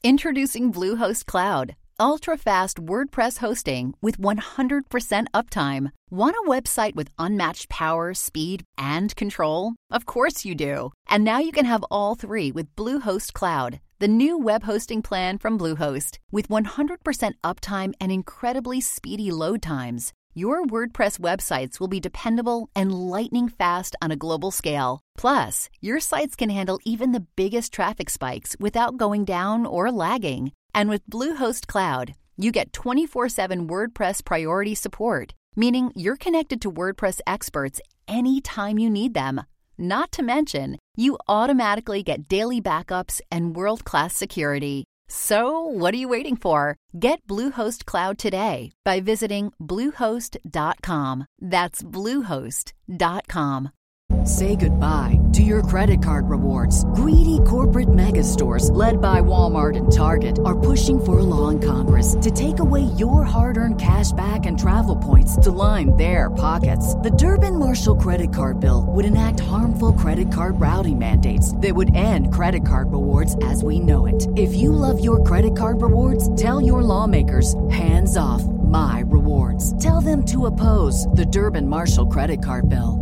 Introducing Bluehost Cloud, ultra-fast WordPress hosting with 100% uptime. Want a website with unmatched power, speed, and control? Of course you do. And now you can have all three with Bluehost Cloud, the new web hosting plan from Bluehost. With 100% uptime and incredibly speedy load times, your WordPress websites will be dependable and lightning fast on a global scale. Plus, your sites can handle even the biggest traffic spikes without going down or lagging. And with Bluehost Cloud, you get 24/7 WordPress priority support, meaning you're connected to WordPress experts anytime you need them. Not to mention, you automatically get daily backups and world-class security. So, what are you waiting for? Get Bluehost Cloud today by visiting Bluehost.com. That's Bluehost.com. Say goodbye to your credit card rewards. Greedy corporate mega stores, led by Walmart and Target, are pushing for a law in Congress to take away your hard-earned cash back and travel points to line their pockets. The Durbin-Marshall credit card bill would enact harmful credit card routing mandates that would end credit card rewards as we know it. If you love your credit card rewards, tell your lawmakers, hands off my rewards. Tell them to oppose the Durbin-Marshall credit card bill.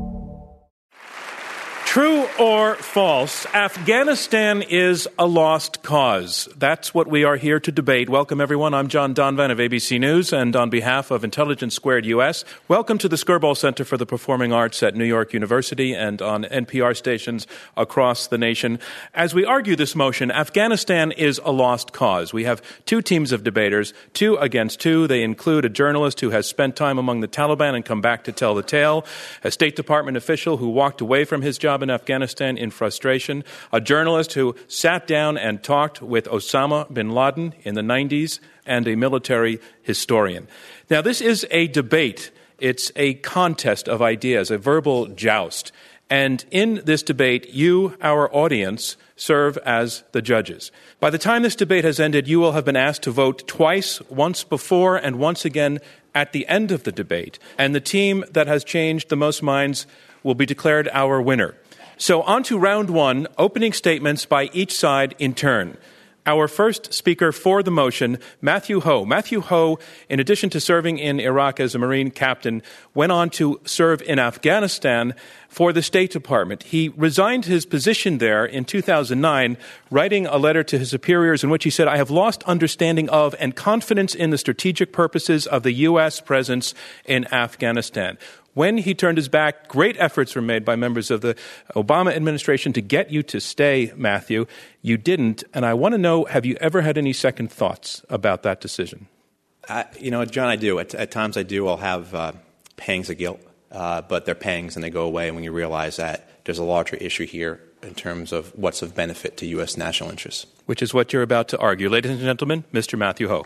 True or false, Afghanistan is a lost cause. That's what we are here to debate. Welcome, everyone. I'm John Donvan of ABC News, and on behalf of Intelligence Squared U.S., welcome to the Skirball Center for the Performing Arts at New York University and on NPR stations across the nation. As we argue this motion, Afghanistan is a lost cause. We have two teams of debaters, 2 against 2. They include a journalist who has spent time among the Taliban and come back to tell the tale, a State Department official who walked away from his job in Afghanistan in frustration, a journalist who sat down and talked with Osama bin Laden in the 90s, and a military historian. Now, this is a debate. It's a contest of ideas, a verbal joust. And in this debate, you, our audience, serve as the judges. By the time this debate has ended, you will have been asked to vote twice, once before and once again at the end of the debate. And the team that has changed the most minds will be declared our winner. So on to round one, opening statements by each side in turn. Our first speaker for the motion, Matthew Hoh. Matthew Hoh, in addition to serving in Iraq as a Marine captain, went on to serve in Afghanistan for the State Department. He resigned his position there in 2009, writing a letter to his superiors in which he said, "I have lost understanding of and confidence in the strategic purposes of the U.S. presence in Afghanistan." When he turned his back, great efforts were made by members of the Obama administration to get you to stay, Matthew. You didn't, and I want to know, have you ever had any second thoughts about that decision? John, I do. At times I do. I'll have pangs of guilt, but they're pangs and they go away when you realize that there's a larger issue here in terms of what's of benefit to U.S. national interests. Which is what you're about to argue. Ladies and gentlemen, Mr. Matthew Hoh.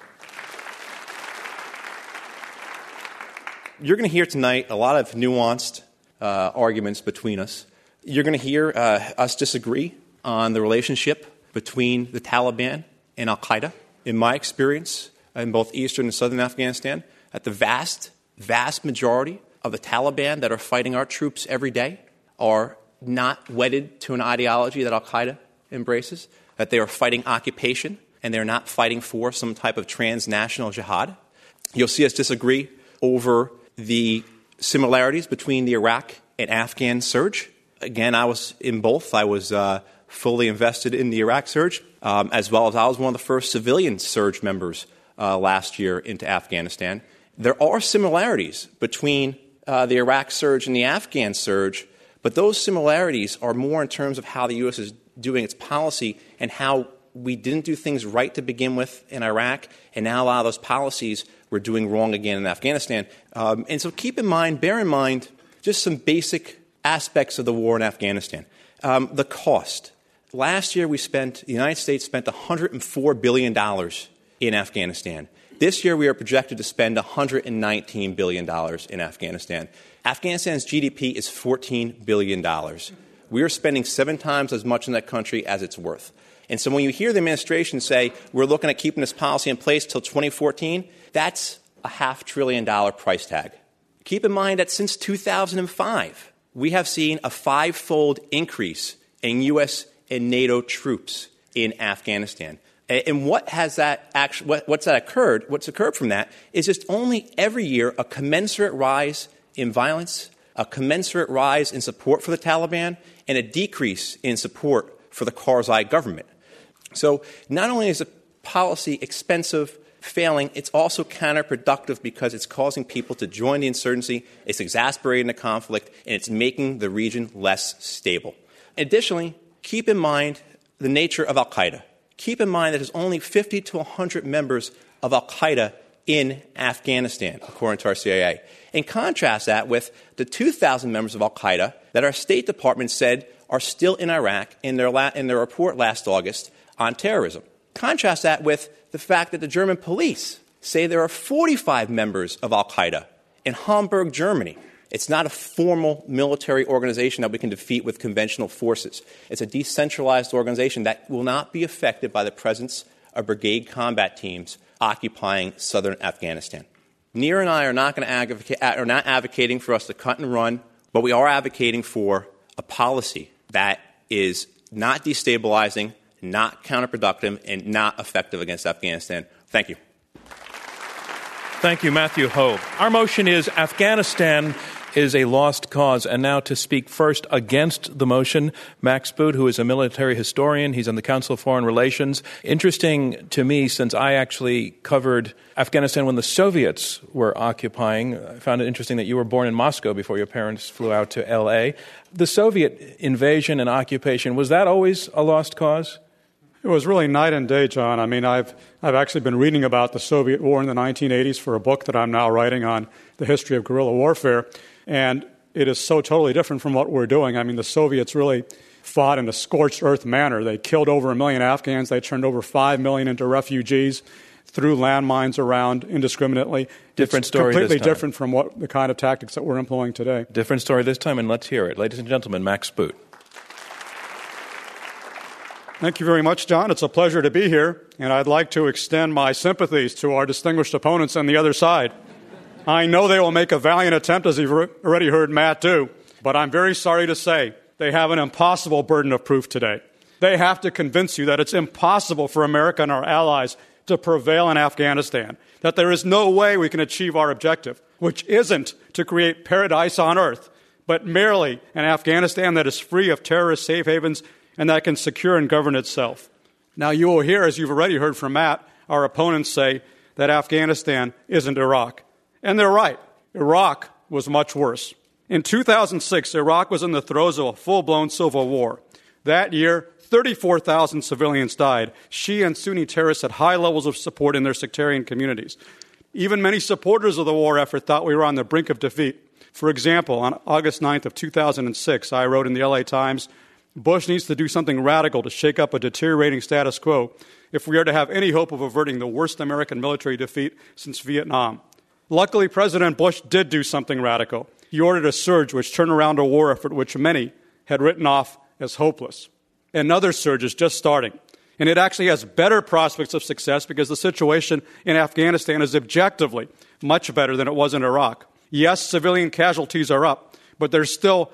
You're going to hear tonight a lot of nuanced arguments between us. You're going to hear us disagree on the relationship between the Taliban and al-Qaeda. In my experience, in both eastern and southern Afghanistan, that the vast, vast majority of the Taliban that are fighting our troops every day are not wedded to an ideology that al-Qaeda embraces, that they are fighting occupation and they're not fighting for some type of transnational jihad. You'll see us disagree over the similarities between the Iraq and Afghan surge. Again, I was in both. I was fully invested in the Iraq surge, as well as I was one of the first civilian surge members last year into Afghanistan. There are similarities between the Iraq surge and the Afghan surge, but those similarities are more in terms of how the U.S. is doing its policy and how we didn't do things right to begin with in Iraq, and now a lot of those policies we're doing wrong again in Afghanistan. And so bear in mind, just some basic aspects of the war in Afghanistan. The cost. Last year the United States spent $104 billion in Afghanistan. This year we are projected to spend $119 billion in Afghanistan. Afghanistan's GDP is $14 billion. We are spending 7 times as much in that country as it's worth. And so when you hear the administration say, we're looking at keeping this policy in place till 2014, that's a $500 billion price tag. Keep in mind that since 2005, we have seen a 5-fold increase in U.S. and NATO troops in Afghanistan. And what's occurred from that is just only every year a commensurate rise in violence, a commensurate rise in support for the Taliban, and a decrease in support for the Karzai government. So not only is the policy expensive, failing, it's also counterproductive because it's causing people to join the insurgency, it's exasperating the conflict, and it's making the region less stable. Additionally, keep in mind the nature of al-Qaeda. Keep in mind that there's only 50 to 100 members of al-Qaeda in Afghanistan, according to our CIA. And contrast that with the 2,000 members of al-Qaeda that our State Department said are still in Iraq in their report last August on terrorism. Contrast that with the fact that the German police say there are 45 members of al-Qaeda in Hamburg, Germany. It's not a formal military organization that we can defeat with conventional forces. It's a decentralized organization that will not be affected by the presence of brigade combat teams occupying southern Afghanistan. Nir and I are not advocating for us to cut and run, but we are advocating for a policy that is not destabilizing, not counterproductive, and not effective against Afghanistan. Thank you. Thank you, Matthew Hogue. Our motion is Afghanistan is a lost cause. And now to speak first against the motion, Max Boot, who is a military historian. He's on the Council of Foreign Relations. Interesting to me, since I actually covered Afghanistan when the Soviets were occupying. I found it interesting that you were born in Moscow before your parents flew out to L.A. The Soviet invasion and occupation, was that always a lost cause? It was really night and day, John. I mean, I've actually been reading about the Soviet war in the 1980s for a book that I'm now writing on the history of guerrilla warfare, and it is so totally different from what we're doing. I mean, the Soviets really fought in a scorched earth manner. They killed over 1 million Afghans. They turned over 5 million into refugees, threw landmines around indiscriminately. Different story this time. Completely different from what the kind of tactics that we're employing today. Different story this time, and let's hear it. Ladies and gentlemen, Max Boot. Thank you very much, John. It's a pleasure to be here, and I'd like to extend my sympathies to our distinguished opponents on the other side. I know they will make a valiant attempt, as you've already heard Matt do, but I'm very sorry to say they have an impossible burden of proof today. They have to convince you that it's impossible for America and our allies to prevail in Afghanistan, that there is no way we can achieve our objective, which isn't to create paradise on earth, but merely an Afghanistan that is free of terrorist safe havens and that can secure and govern itself. Now, you will hear, as you've already heard from Matt, our opponents say that Afghanistan isn't Iraq. And they're right. Iraq was much worse. In 2006, Iraq was in the throes of a full-blown civil war. That year, 34,000 civilians died. Shia and Sunni terrorists had high levels of support in their sectarian communities. Even many supporters of the war effort thought we were on the brink of defeat. For example, on August 9th of 2006, I wrote in the LA Times, Bush needs to do something radical to shake up a deteriorating status quo if we are to have any hope of averting the worst American military defeat since Vietnam. Luckily, President Bush did do something radical. He ordered a surge which turned around a war effort which many had written off as hopeless. Another surge is just starting, and it actually has better prospects of success because the situation in Afghanistan is objectively much better than it was in Iraq. Yes, civilian casualties are up, but they're still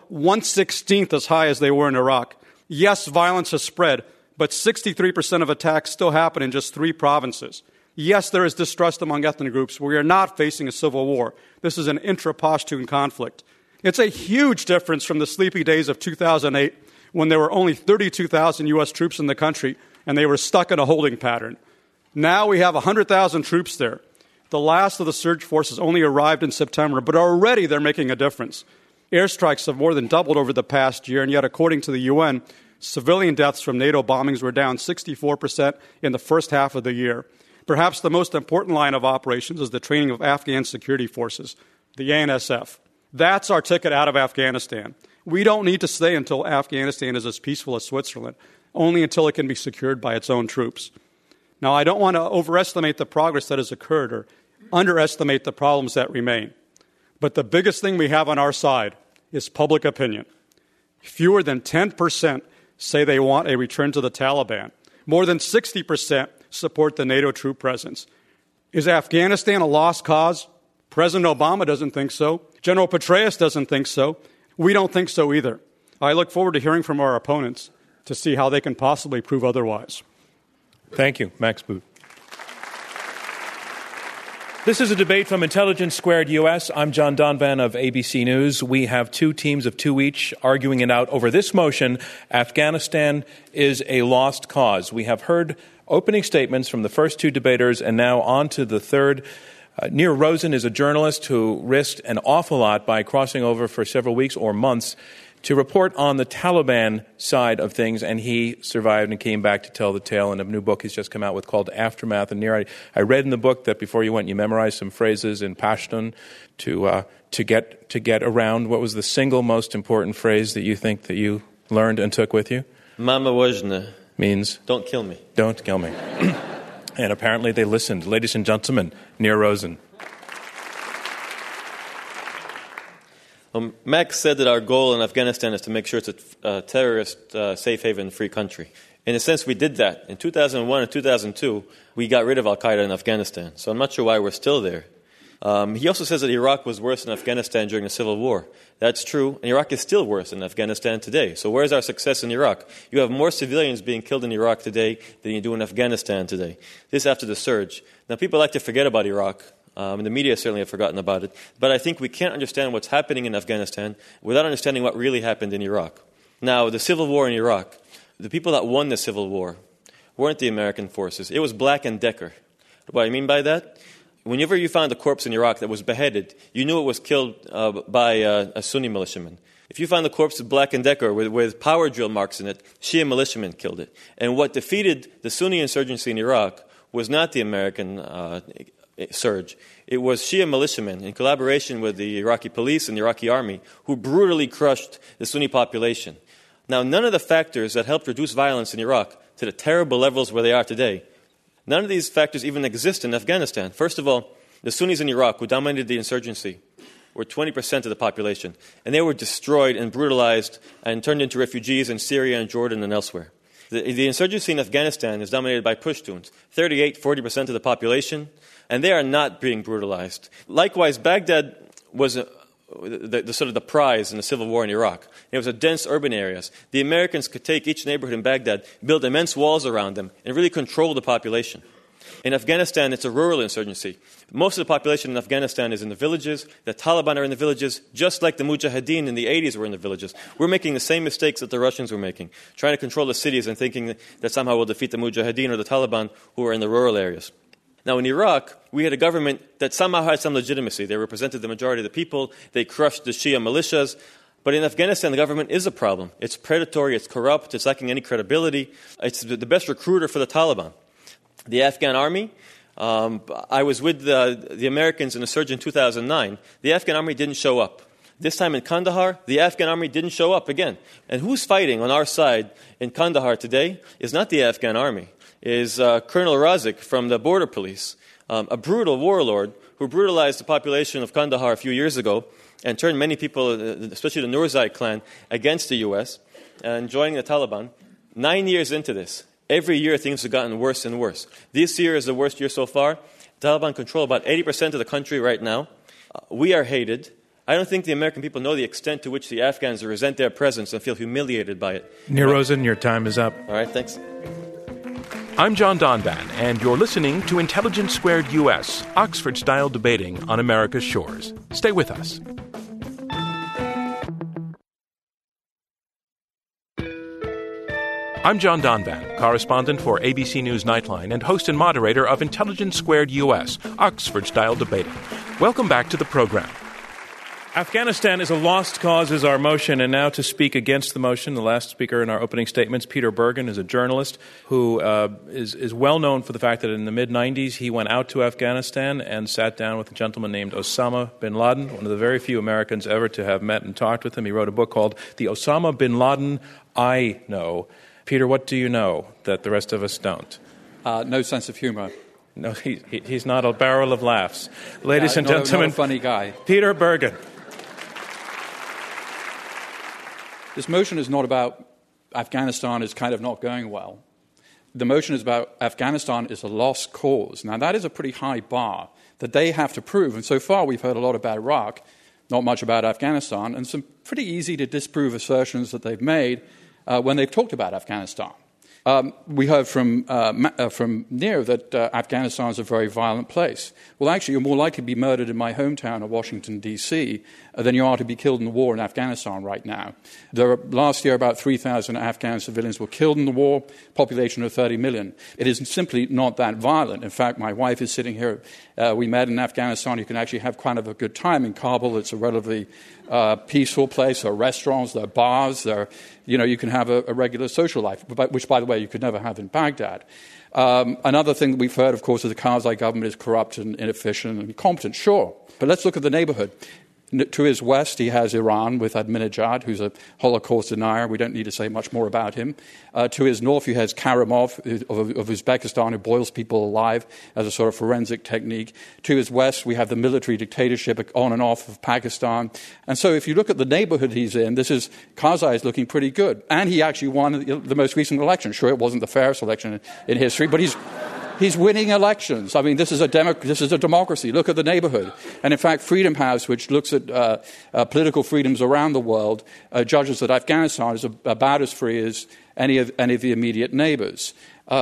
1/16 as high as they were in Iraq. Yes, violence has spread, but 63% of attacks still happen in just 3 provinces. Yes, there is distrust among ethnic groups. We are not facing a civil war. This is an intra-Pashtun conflict. It's a huge difference from the sleepy days of 2008 when there were only 32,000 U.S. troops in the country and they were stuck in a holding pattern. Now we have 100,000 troops there. The last of the surge forces only arrived in September, but already they're making a difference. Airstrikes have more than doubled over the past year, and yet, according to the UN, civilian deaths from NATO bombings were down 64% in the first half of the year. Perhaps the most important line of operations is the training of Afghan security forces, the ANSF. That's our ticket out of Afghanistan. We don't need to stay until Afghanistan is as peaceful as Switzerland, only until it can be secured by its own troops. Now, I don't want to overestimate the progress that has occurred or underestimate the problems that remain. But the biggest thing we have on our side is public opinion. Fewer than 10% say they want a return to the Taliban. More than 60% support the NATO troop presence. Is Afghanistan a lost cause? President Obama doesn't think so. General Petraeus doesn't think so. We don't think so either. I look forward to hearing from our opponents to see how they can possibly prove otherwise. Thank you, Max Boot. This is a debate from Intelligence Squared US. I'm John Donvan of ABC News. We have two teams of two each arguing it out over this motion: Afghanistan is a lost cause. We have heard opening statements from the first two debaters, and now on to the third. Nir Rosen is a journalist who risked an awful lot by crossing over for several weeks or months to report on the Taliban side of things, and he survived and came back to tell the tale in a new book he's just come out with called Aftermath. And Nir, I read in the book that before you went, you memorized some phrases in Pashtun to get around. What was the single most important phrase that you think that you learned and took with you? Mama wajna. Means? Don't kill me. Don't kill me. And apparently they listened. Ladies and gentlemen, Nir Rosen. Max said that our goal in Afghanistan is to make sure it's a terrorist safe haven free country. In a sense, we did that. In 2001 and 2002, we got rid of al-Qaeda in Afghanistan. So I'm not sure why we're still there. He also says that Iraq was worse than Afghanistan during the Civil War. That's true, and Iraq is still worse than Afghanistan today. So where's our success in Iraq? You have more civilians being killed in Iraq today than you do in Afghanistan today. This after the surge. Now, people like to forget about Iraq. And the media certainly have forgotten about it. But I think we can't understand what's happening in Afghanistan without understanding what really happened in Iraq. Now, the civil war in Iraq, the people that won the civil war weren't the American forces. It was Black and Decker. What I mean by that? Whenever you found a corpse in Iraq that was beheaded, you knew it was killed by a Sunni militiaman. If you found the corpse of Black and Decker with power drill marks in it, Shia militiamen killed it. And what defeated the Sunni insurgency in Iraq was not the American surge. It was Shia militiamen in collaboration with the Iraqi police and the Iraqi army who brutally crushed the Sunni population. Now, none of the factors that helped reduce violence in Iraq to the terrible levels where they are today, none of these factors even exist in Afghanistan. First of all, the Sunnis in Iraq, who dominated the insurgency, were 20% of the population, and they were destroyed and brutalized and turned into refugees in Syria and Jordan and elsewhere. The insurgency in Afghanistan is dominated by Pashtuns, 40% of the population, and they are not being brutalized. Likewise, Baghdad was the sort of the prize in the civil war in Iraq. It was a dense urban areas. The Americans could take each neighborhood in Baghdad, build immense walls around them, and really control the population. In Afghanistan, it's a rural insurgency. Most of the population in Afghanistan is in the villages. The Taliban are in the villages, just like the Mujahideen in the 80s were in the villages. We're making the same mistakes that the Russians were making, trying to control the cities and thinking that somehow we'll defeat the Mujahideen or the Taliban who are in the rural areas. Now, in Iraq, we had a government that somehow had some legitimacy. They represented the majority of the people. They crushed the Shia militias. But in Afghanistan, the government is a problem. It's predatory. It's corrupt. It's lacking any credibility. It's the best recruiter for the Taliban. The Afghan army, I was with the Americans in a surge in 2009. The Afghan army didn't show up. This time in Kandahar, the Afghan army didn't show up again. And who's fighting on our side in Kandahar today is not the Afghan army. Is Colonel Razik from the border police, a brutal warlord who brutalized the population of Kandahar a few years ago and turned many people, especially the Nurzai clan, against the U.S. and joining the Taliban. 9 years into this, every year things have gotten worse and worse. This year is the worst year so far. The Taliban control about 80% of the country right now. We are hated. I don't think the American people know the extent to which the Afghans resent their presence and feel humiliated by it. Nir Rosen, your time is up. All right, thanks. I'm John Donvan, and you're listening to Intelligence Squared US, Oxford-style debating on America's shores. Stay with us. I'm John Donvan, correspondent for ABC News Nightline and host and moderator of Intelligence Squared US, Oxford-style debating. Welcome back to the program. Afghanistan is a lost cause is our motion, and now to speak against the motion, the last speaker in our opening statements, Peter Bergen, is a journalist who is well known for the fact that in the mid-'90s he went out to Afghanistan and sat down with a gentleman named Osama bin Laden, one of the very few Americans ever to have met and talked with him. He wrote a book called The Osama bin Laden I Know. Peter, what do you know that the rest of us don't? No sense of humor. No, he's not a barrel of laughs. Ladies and gentlemen, not a funny guy. Peter Bergen. This motion is not about Afghanistan is kind of not going well. The motion is about Afghanistan is a lost cause. Now, that is a pretty high bar that they have to prove. And so far, we've heard a lot about Iraq, not much about Afghanistan, and some pretty easy to disprove assertions that they've made when they've talked about Afghanistan. We heard from Nir that Afghanistan is a very violent place. Well, actually, you're more likely to be murdered in my hometown of Washington, D.C., than you are to be killed in the war in Afghanistan right now. Last year, about 3,000 Afghan civilians were killed in the war, population of 30 million. It is simply not that violent. In fact, my wife is sitting here. We met in Afghanistan. You can actually have kind of a good time in Kabul. It's a relatively peaceful place. There are restaurants, there are bars, you can have a regular social life, which, by the way, you could never have in Baghdad. Another thing that we've heard, of course, is the Karzai government is corrupt and inefficient and incompetent. Sure. But let's look at the neighborhood. To his west, he has Iran with Ahmadinejad, who's a Holocaust denier. We don't need to say much more about him. To his north, he has Karimov of Uzbekistan, who boils people alive as a sort of forensic technique. To his west, we have the military dictatorship on and off of Pakistan. And so if you look at the neighborhood he's in, Karzai is looking pretty good. And he actually won the most recent election. Sure, it wasn't the fairest election in history, but he's winning elections. I mean, this is a democracy. Look at the neighborhood. And in fact, Freedom House, which looks at political freedoms around the world, judges that Afghanistan is about as free as any of the immediate neighbors.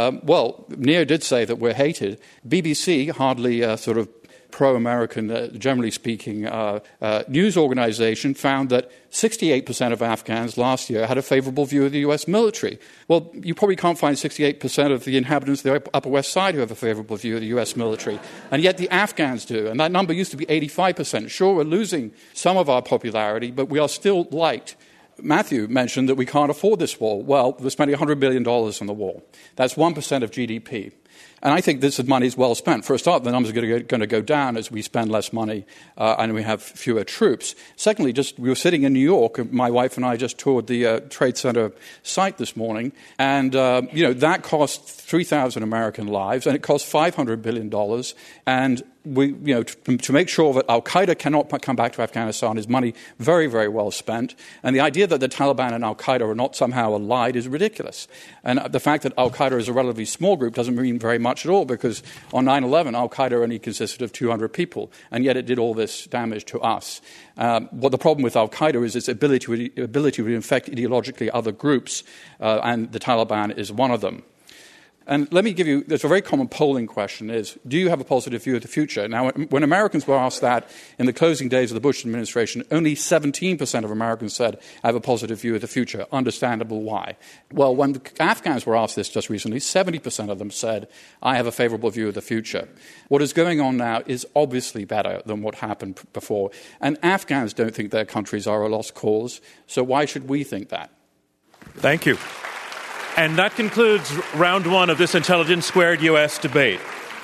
Nir did say that we're hated. BBC, hardly sort of pro-American, generally speaking, news organization found that 68% of Afghans last year had a favorable view of the U.S. military. Well, you probably can't find 68% of the inhabitants of the Upper West Side who have a favorable view of the U.S. military, and yet the Afghans do, and that number used to be 85%. Sure, we're losing some of our popularity, but we are still liked. Matthew mentioned that we can't afford this war. Well, we're spending $100 billion on the war. That's 1% of GDP. And I think this money is well spent. For a start, the numbers are going to go down as we spend less money and we have fewer troops. Secondly, we were sitting in New York. My wife and I just toured the Trade Center site this morning. And, that cost 3,000 American lives, and it cost $500 billion. And to make sure that al-Qaeda cannot come back to Afghanistan is money very, very well spent. And the idea that the Taliban and al-Qaeda are not somehow allied is ridiculous. And the fact that al-Qaeda is a relatively small group doesn't mean very much at all, because on 9/11, al-Qaeda only consisted of 200 people, and yet it did all this damage to us. What the problem with al-Qaeda is its ability to infect ideologically other groups, and the Taliban is one of them. And let me give you, there's a very common polling question is, do you have a positive view of the future? Now, when Americans were asked that in the closing days of the Bush administration, only 17% of Americans said, I have a positive view of the future. Understandable why. Well, when the Afghans were asked this just recently, 70% of them said, I have a favorable view of the future. What is going on now is obviously better than what happened before. And Afghans don't think their countries are a lost cause, so why should we think that? Thank you. And that concludes round one of this Intelligence Squared U.S. debate.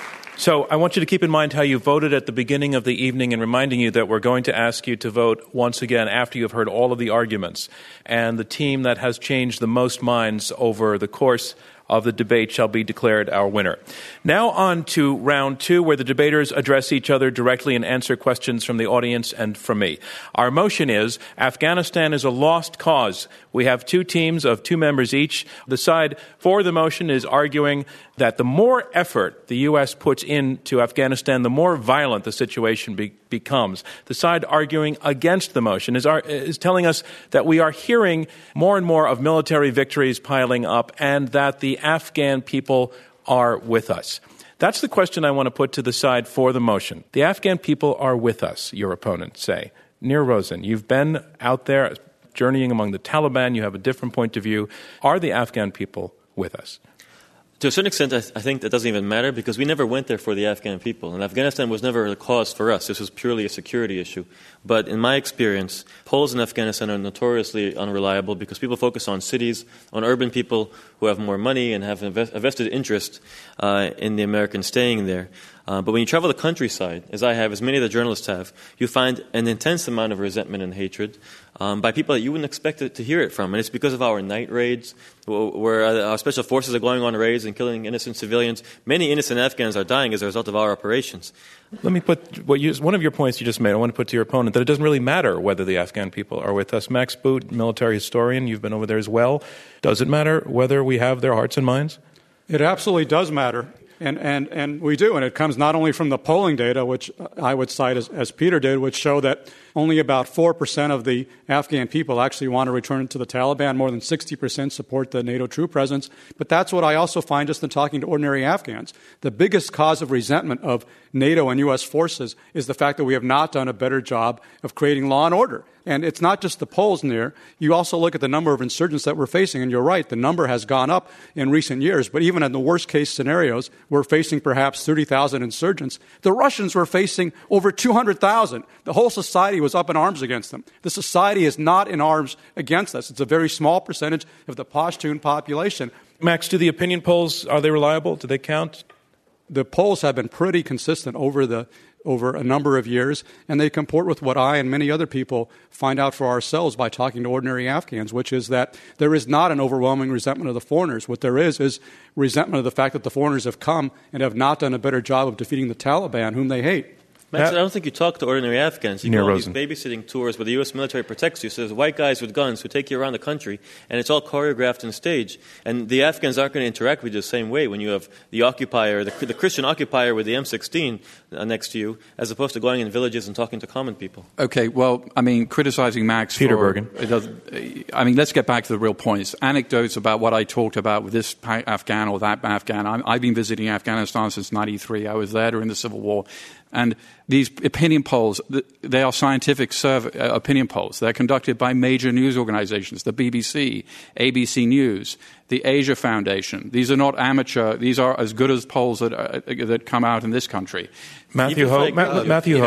So I want you to keep in mind how you voted at the beginning of the evening, and reminding you that we're going to ask you to vote once again after you've heard all of the arguments. And the team that has changed the most minds over the course of the debate shall be declared our winner. Now on to round two, where the debaters address each other directly and answer questions from the audience and from me. Our motion is, Afghanistan is a lost cause. We have two teams of two members each. The side for the motion is arguing that the more effort the U.S. puts into Afghanistan, the more violent the situation becomes. The side arguing against the motion is telling us that we are hearing more and more of military victories piling up, and that the Afghan people are with us. That's the question I want to put to the side for the motion. The Afghan people are with us, your opponents say. Nir Rosen, you've been out there journeying among the Taliban. You have a different point of view. Are the Afghan people with us? To a certain extent, I think that doesn't even matter, because we never went there for the Afghan people. And Afghanistan was never a cause for us. This was purely a security issue. But in my experience, polls in Afghanistan are notoriously unreliable, because people focus on cities, on urban people who have more money and have a vested interest in the Americans staying there. But when you travel the countryside, as I have, as many of the journalists have, you find an intense amount of resentment and hatred by people that you wouldn't expect to hear it from. And it's because of our night raids, where our special forces are going on raids and killing innocent civilians. Many innocent Afghans are dying as a result of our operations. Let me put one of your points you just made, I want to put to your opponent, that it doesn't really matter whether the Afghan people are with us. Max Boot, military historian, you've been over there as well. Does it matter whether we have their hearts and minds? It absolutely does matter. And we do, and it comes not only from the polling data, which I would cite as Peter did, which show that only about 4% of the Afghan people actually want to return to the Taliban. More than 60% support the NATO troop presence. But that's what I also find just in talking to ordinary Afghans. The biggest cause of resentment of NATO and U.S. forces is the fact that we have not done a better job of creating law and order. And it's not just the polls near. You also look at the number of insurgents that we're facing, and you're right, the number has gone up in recent years. But even in the worst-case scenarios, we're facing perhaps 30,000 insurgents. The Russians were facing over 200,000. The whole society was up in arms against them. The society is not in arms against us. It's a very small percentage of the Pashtun population. Max, do the opinion polls, are they reliable? Do they count? The polls have been pretty consistent over a number of years, and they comport with what I and many other people find out for ourselves by talking to ordinary Afghans, which is that there is not an overwhelming resentment of the foreigners. What there is resentment of the fact that the foreigners have come and have not done a better job of defeating the Taliban, whom they hate. Max, I don't think you talk to ordinary Afghans. You go on these babysitting tours where the U.S. military protects you. So there's white guys with guns who take you around the country, and it's all choreographed and staged. And the Afghans aren't going to interact with you the same way when you have the occupier, the Christian occupier with the M16 next to you, as opposed to going in villages and talking to common people. Okay, well, I mean, criticizing Max Peter Bergen. Let's get back to the real points. Anecdotes about what I talked about with this Afghan or that Afghan. I've been visiting Afghanistan since 1993. I was there during the Civil War. And these opinion polls, they are scientific opinion polls. They're conducted by major news organizations, the BBC, ABC News, the Asia Foundation. These are not amateur. These are as good as polls that come out in this country. Matthew Ho. Matthew,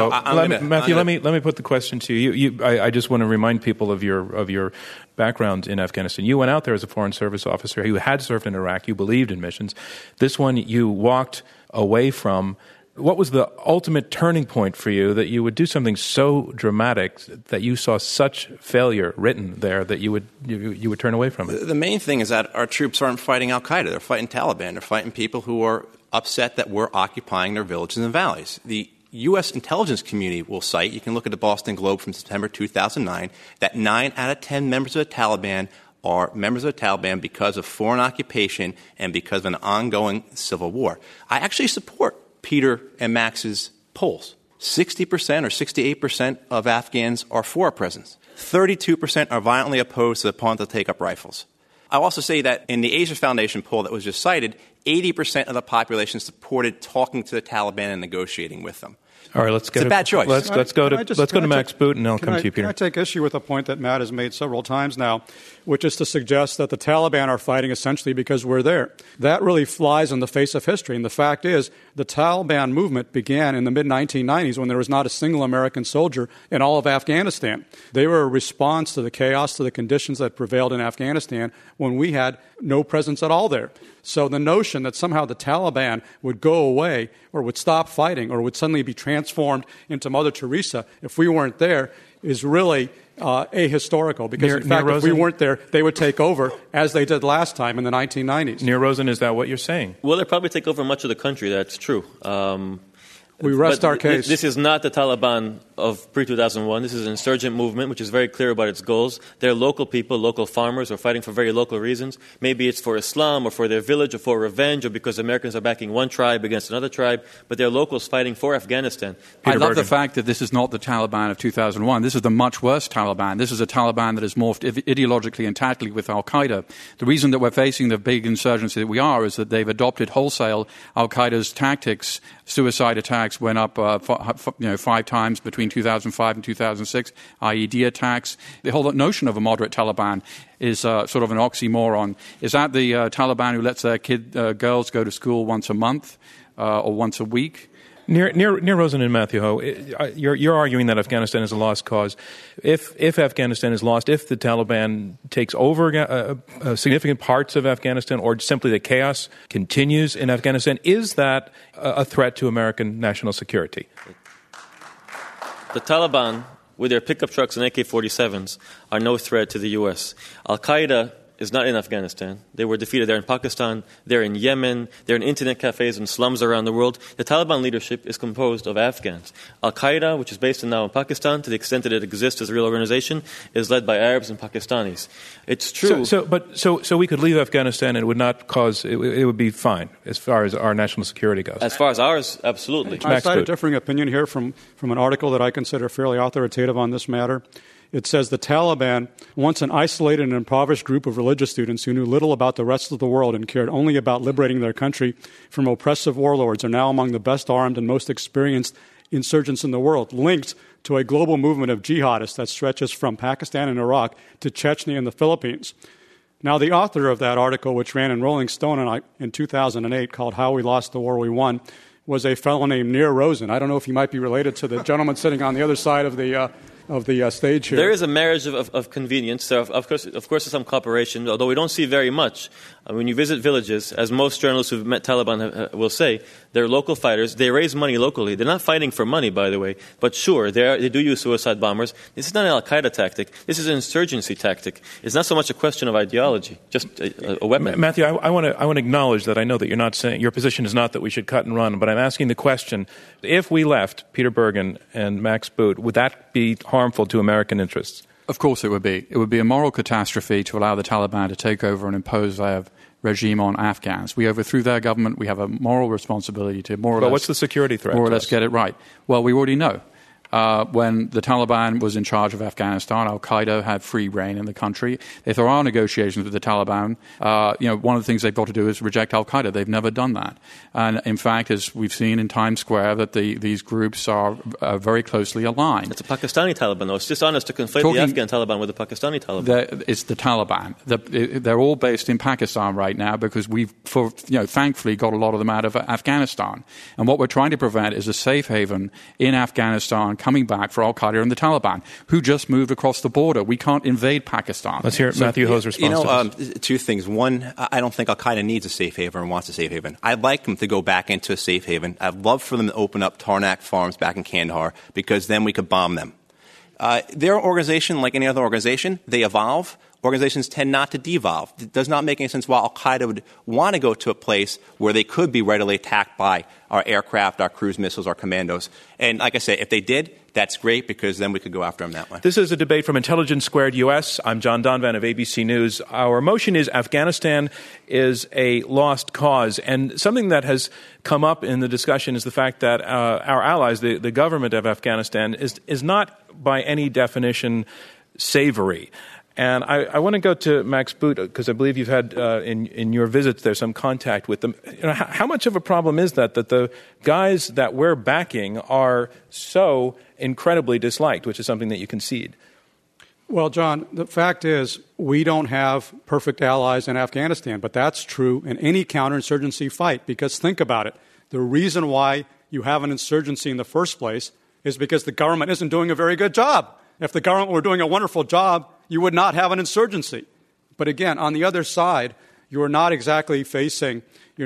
let me put the question to you. I just want to remind people of your background in Afghanistan. You went out there as a Foreign Service officer. You had served in Iraq. You believed in missions. This one you walked away from. What was the ultimate turning point for you that you would do something so dramatic that you saw such failure written there that you would turn away from it? The main thing is that our troops aren't fighting al-Qaeda. They're fighting Taliban. They're fighting people who are upset that we're occupying their villages and valleys. The U.S. intelligence community will cite, you can look at the Boston Globe from September 2009, that 9 out of 10 members of the Taliban are members of the Taliban because of foreign occupation and because of an ongoing civil war. I actually support Peter and Max's polls. 60% or 68% of Afghans are for our presence. 32% are violently opposed to the plan to take up rifles. I'll also say that in the Asia Foundation poll that was just cited, 80% of the population supported talking to the Taliban and negotiating with them. All right, it's a bad choice. Let's go to Max Boot, and I'll come to you, Peter. Can I take issue with a point that Matt has made several times now, which is to suggest that the Taliban are fighting essentially because we're there. That really flies in the face of history. And the fact is, the Taliban movement began in the mid-1990s when there was not a single American soldier in all of Afghanistan. They were a response to the chaos, to the conditions that prevailed in Afghanistan when we had no presence at all there. So the notion that somehow the Taliban would go away or would stop fighting or would suddenly be transformed into Mother Teresa if we weren't there is really ahistorical, because in fact, if we weren't there, they would take over as they did last time in the 1990s. Nir Rosen, is that what you're saying? Well, they'll probably take over much of the country. That's true. We rest our case. This is not the Taliban of pre-2001. This is an insurgent movement which is very clear about its goals. They're local people, local farmers who are fighting for very local reasons. Maybe it's for Islam or for their village or for revenge or because Americans are backing one tribe against another tribe, but they're locals fighting for Afghanistan. I love the fact that this is not the Taliban of 2001. This is the much worse Taliban. This is a Taliban that has morphed ideologically and tactically with al-Qaeda. The reason that we're facing the big insurgency that we are is that they've adopted wholesale al-Qaeda's tactics. Suicide attacks went up 5 times between 2005 and 2006, IED attacks. The whole notion of a moderate Taliban is sort of an oxymoron. Is that the Taliban who lets their girls go to school once a month or once a week? Nir Rosen and Matthew Ho, you're arguing that Afghanistan is a lost cause. If Afghanistan is lost, if the Taliban takes over significant parts of Afghanistan, or simply the chaos continues in Afghanistan, is that a threat to American national security? The Taliban, with their pickup trucks and AK-47s, are no threat to the U.S. Al-Qaeda is not in Afghanistan. They were defeated there in Pakistan, they're in Yemen, they're in internet cafes and slums around the world. The Taliban leadership is composed of Afghans. Al-Qaeda, which is based now in Pakistan, to the extent that it exists as a real organization, is led by Arabs and Pakistanis. It's true. So we could leave Afghanistan and it would not cause, it would be fine as far as our national security goes. As far as ours, absolutely. I cite a differing opinion here from an article that I consider fairly authoritative on this matter. It says the Taliban, once an isolated and impoverished group of religious students who knew little about the rest of the world and cared only about liberating their country from oppressive warlords, are now among the best armed and most experienced insurgents in the world, linked to a global movement of jihadists that stretches from Pakistan and Iraq to Chechnya and the Philippines. Now, the author of that article, which ran in Rolling Stone in 2008, called How We Lost the War We Won, was a fellow named Nir Rosen. I don't know if he might be related to the gentleman sitting on the other side of the stage here. There is a marriage of convenience. There, of course, there's some cooperation, although we don't see very much. When you visit villages, as most journalists who've met Taliban will say, they're local fighters. They raise money locally. They're not fighting for money, by the way. But sure, they do use suicide bombers. This is not an al-Qaeda tactic. This is an insurgency tactic. It's not so much a question of ideology, just a weapon. Matthew, I want to acknowledge that I know that you're not saying, your position is not that we should cut and run, but I'm asking the question, if we left Peter Bergen and Max Boot, would that be harmful to American interests? Of course it would be. It would be a moral catastrophe to allow the Taliban to take over and impose their regime on Afghans. We overthrew their government. We have a moral responsibility to more or less... But what's the security threat? More or less get it right. Well, we already know. When the Taliban was in charge of Afghanistan, al-Qaeda had free reign in the country. If there are negotiations with the Taliban, one of the things they've got to do is reject al-Qaeda. They've never done that. And in fact, as we've seen in Times Square, that these groups are very closely aligned. It's a Pakistani Taliban, though. It's dishonest to conflate the Afghan Taliban with the Pakistani Taliban. It's the Taliban. They're all based in Pakistan right now because we've, thankfully, got a lot of them out of Afghanistan. And what we're trying to prevent is a safe haven in Afghanistan coming back for al-Qaeda and the Taliban, who just moved across the border. We can't invade Pakistan. Let's hear Matthew Ho's response to this. Two things. One, I don't think al-Qaeda needs a safe haven or wants a safe haven. I'd like them to go back into a safe haven. I'd love for them to open up Tarnak farms back in Kandahar because then we could bomb them. They're an organization like any other organization. They evolve. Organizations tend not to devolve. It does not make any sense why al-Qaeda would want to go to a place where they could be readily attacked by our aircraft, our cruise missiles, our commandos. And like I said, if they did, that's great because then we could go after them that way. This is a debate from Intelligence Squared US. I'm John Donvan of ABC News. Our motion is Afghanistan is a lost cause. And something that has come up in the discussion is the fact that our allies, the government of Afghanistan, is not by any definition savory. And I want to go to Max Boot because I believe you've had in your visits there some contact with them. How much of a problem is that the guys that we're backing are so incredibly disliked, which is something that you concede? Well, John, the fact is we don't have perfect allies in Afghanistan, but that's true in any counterinsurgency fight because think about it. The reason why you have an insurgency in the first place is because the government isn't doing a very good job. If the government were doing a wonderful job, you would not have an insurgency. But again, on the other side, you're not exactly facing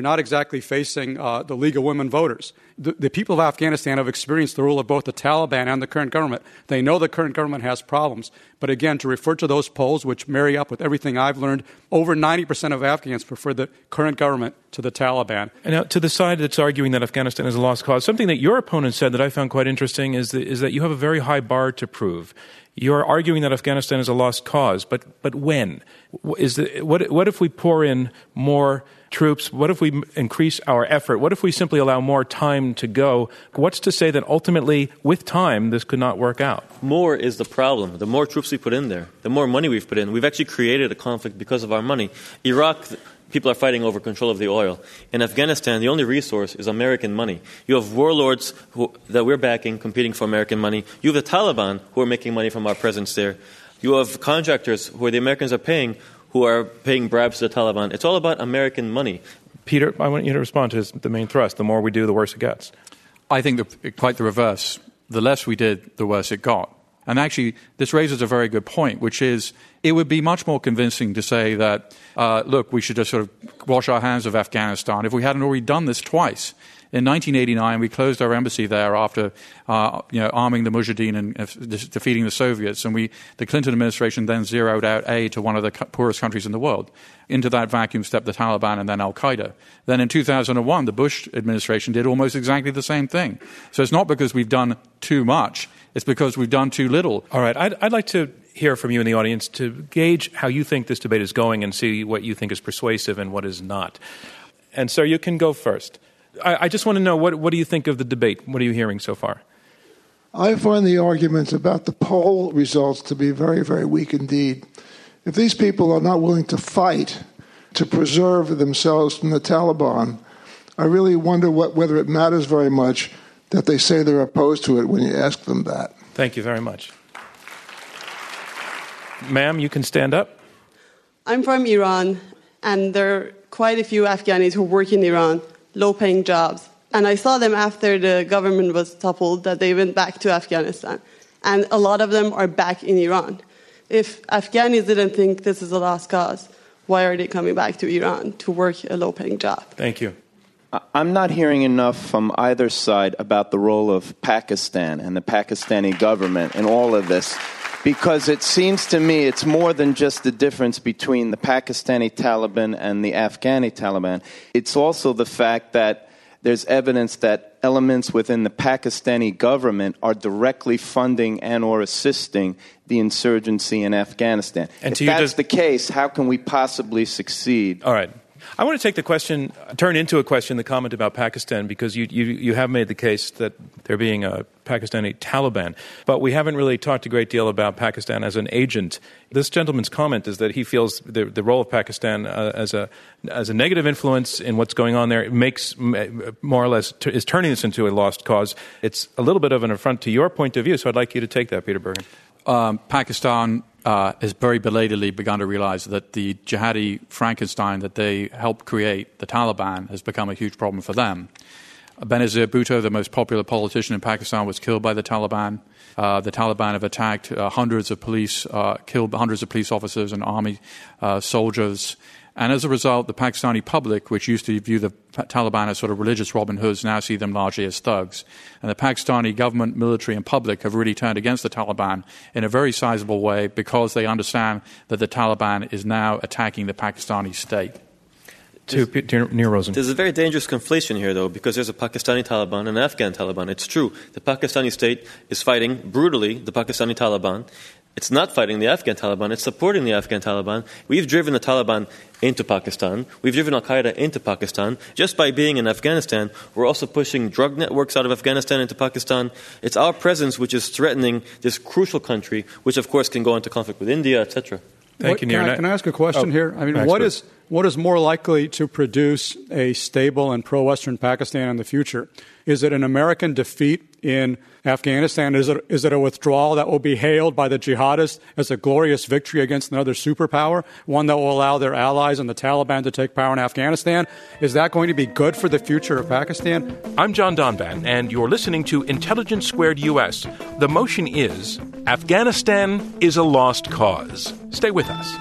the League of Women Voters. The people of Afghanistan have experienced the rule of both the Taliban and the current government. They know the current government has problems. But again, to refer to those polls, which marry up with everything I've learned, over 90% of Afghans prefer the current government to the Taliban. And now, to the side that's arguing that Afghanistan is a lost cause, something that your opponent said that I found quite interesting is that you have a very high bar to prove. You're arguing that Afghanistan is a lost cause, but when? What if we pour in more troops? What if we increase our effort? What if we simply allow more time to go? What's to say that ultimately, with time, this could not work out? More is the problem. The more troops we put in there, the more money we've put in. We've actually created a conflict because of our money. Iraq, people are fighting over control of the oil. In Afghanistan, the only resource is American money. You have warlords that we're backing, competing for American money. You have the Taliban, who are making money from our presence there. You have contractors who the Americans are paying, who are paying bribes to the Taliban. It's all about American money. Peter, I want you to respond to the main thrust. The more we do, the worse it gets. I think quite the reverse. The less we did, the worse it got. And actually, this raises a very good point, which is it would be much more convincing to say that, look, we should just sort of wash our hands of Afghanistan if we hadn't already done this twice. In 1989, we closed our embassy there after arming the Mujahideen and defeating the Soviets, and the Clinton administration then zeroed out aid to one of the poorest countries in the world. Into that vacuum stepped the Taliban and then Al-Qaeda. Then in 2001, the Bush administration did almost exactly the same thing. So it's not because we've done too much, it's because we've done too little. All right, I'd like to hear from you in the audience to gauge how you think this debate is going and see what you think is persuasive and what is not. And sir, you can go first. I just want to know, what do you think of the debate? What are you hearing so far? I find the arguments about the poll results to be very, very weak indeed. If these people are not willing to fight to preserve themselves from the Taliban, I really wonder whether it matters very much that they say they're opposed to it when you ask them that. Thank you very much. Ma'am, you can stand up. I'm from Iran, and there are quite a few Afghanis who work in Iran, low-paying jobs. And I saw them after the government was toppled, that they went back to Afghanistan. And a lot of them are back in Iran. If Afghanis didn't think this is a lost cause, why are they coming back to Iran to work a low-paying job? Thank you. I'm not hearing enough from either side about the role of Pakistan and the Pakistani government in all of this, because it seems to me it's more than just the difference between the Pakistani Taliban and the Afghani Taliban. It's also the fact that there's evidence that elements within the Pakistani government are directly funding and or assisting the insurgency in Afghanistan. And if that's the case, how can we possibly succeed? All right. I want to take the question, turn into a question, the comment about Pakistan, because you have made the case that there being a Pakistani Taliban. But we haven't really talked a great deal about Pakistan as an agent. This gentleman's comment is that he feels the role of Pakistan as a negative influence in what's going on there makes more or less is turning this into a lost cause. It's a little bit of an affront to your point of view, so I'd like you to take that, Peter Bergen. Pakistan has very belatedly begun to realize that the jihadi Frankenstein that they helped create, the Taliban, has become a huge problem for them. Benazir Bhutto, the most popular politician in Pakistan, was killed by the Taliban. The Taliban have attacked hundreds of police, killed hundreds of police officers and army soldiers. And as a result, the Pakistani public, which used to view the Taliban as sort of religious Robin Hoods, now see them largely as thugs. And the Pakistani government, military, and public have really turned against the Taliban in a very sizable way because they understand that the Taliban is now attacking the Pakistani state. Nir Rosen. There's a very dangerous conflation here, though, because there's a Pakistani Taliban and an Afghan Taliban. It's true. The Pakistani state is fighting brutally the Pakistani Taliban. It's not fighting the Afghan Taliban. It's supporting the Afghan Taliban. We've driven the Taliban into Pakistan. We've driven Al-Qaeda into Pakistan. Just by being in Afghanistan, we're also pushing drug networks out of Afghanistan into Pakistan. It's our presence which is threatening this crucial country, which, of course, can go into conflict with India, etc. Thank you, Nir. Can I ask a question here? I mean, what is more likely to produce a stable and pro-Western Pakistan in the future? Is it an American defeat in Afghanistan? Is it a withdrawal that will be hailed by the jihadists as a glorious victory against another superpower, one that will allow their allies and the Taliban to take power in Afghanistan? Is that going to be good for the future of Pakistan? I'm John Donvan, and you're listening to Intelligence Squared US. The motion is, Afghanistan is a lost cause. Stay with us.